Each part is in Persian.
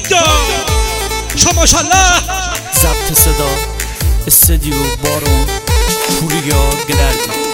تنگا شماشالله ضبط صدا استودیو بارون پوریا گلردی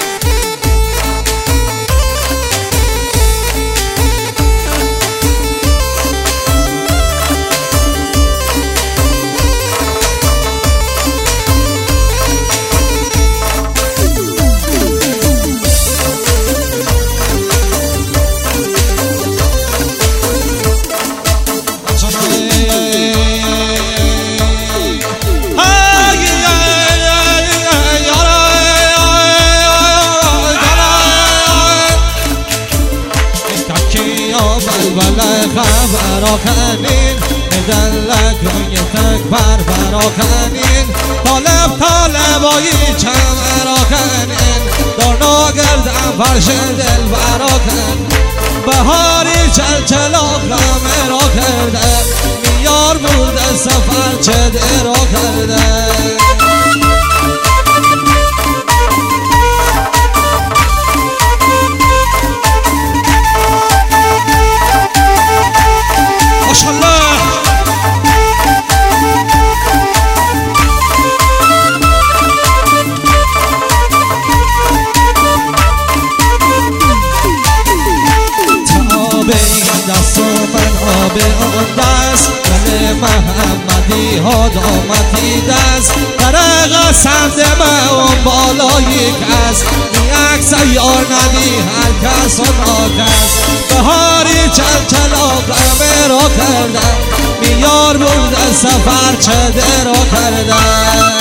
براکنین ندلک روی تک براکنین طالبایی چم براکنین دارنا گردم فرش دل براکن بهاری چلچلا کامرا کرده میار برده سفر چه درا کرده به اون دست من محمدی ها دامتی دست درق سمت من اون بالایی کس نیک سیار ندی هر کس و ناکس بهاری چلچلا قمه را کردن میار برده سفر چده را کردن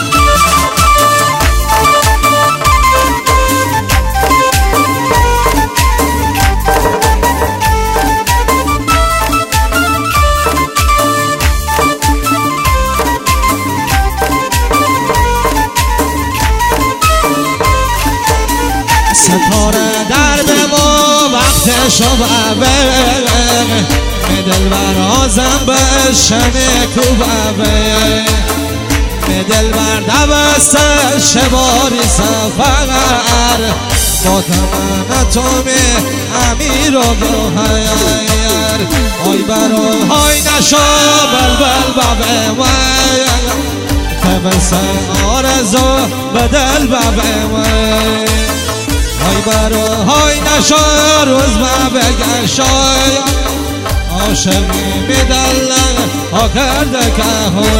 ستاره در به ما وقت شبه دل بر آزم به شن کوبه دل بر دوست شباری سفر با تمام تومی امیر و گوهر آی برای های نشا بلبل بابه وی تبس آرزو به دل بابه وی ای برای نشا روز ما بگشای عاشقی میدلن ها کرده که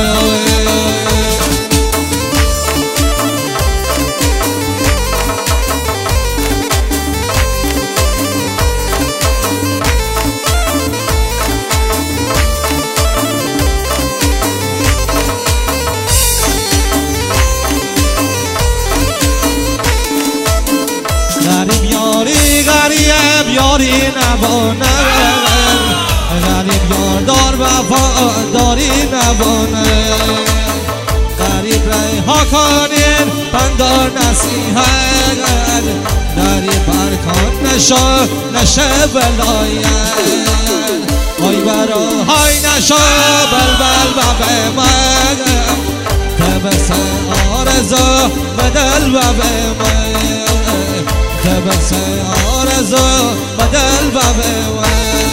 غریب یاری نبانه غریب یاردار وفاداری نبانه غریب ریها کنین پندار نصیحت غریب برکان نشا نشه ولایت آی برای نشا بلبل بابه من تبس آرزو به دل بابه من تبس آرزو بدل بابه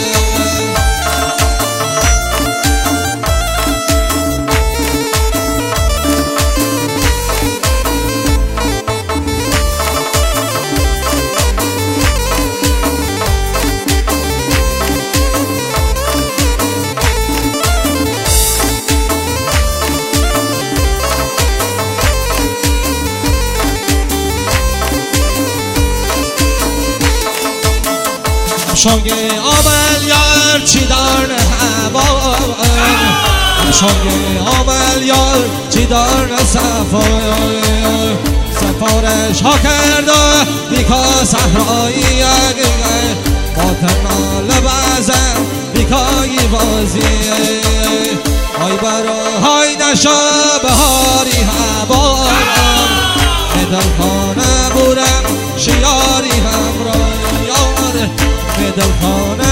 شنگ آمل یار چی دارن هوان شنگ آمل یار چی دارن سفار سفارش ها کرده بیکا صحرایی با تنال بازم بیکایی بازی آی برای نشا بهاری هوان دل خانه بورم شیاری همراه یار دل خانه